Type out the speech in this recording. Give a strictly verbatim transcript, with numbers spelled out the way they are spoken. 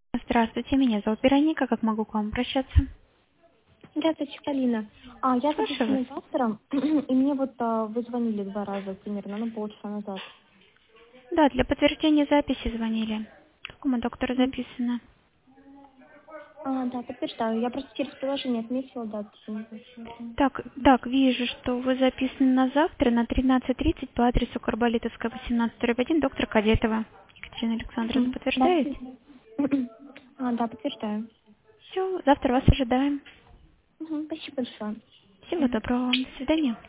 Здравствуйте, меня зовут Вероника. Как могу к вам обращаться? Здравствуйте, Полина. А, я Слушаю вас. записана завтра, и мне вот а, вы звонили два раза примерно, ну, полчаса назад. Да, для подтверждения записи звонили. К какому доктору М. записано? А, да, подтверждаю. Я просто через приложение отметила дату. Поэтому. Так, так, вижу, что вы записаны на завтра на тринадцать тридцать по адресу Карболитовская, восемнадцать один, доктор Кадетова. Екатерина Александровна, Мгм. Да, подтверждаете? а, да, подтверждаю. Все, завтра вас ожидаем. Мгм. Спасибо большое. Всего доброго вам. До свидания.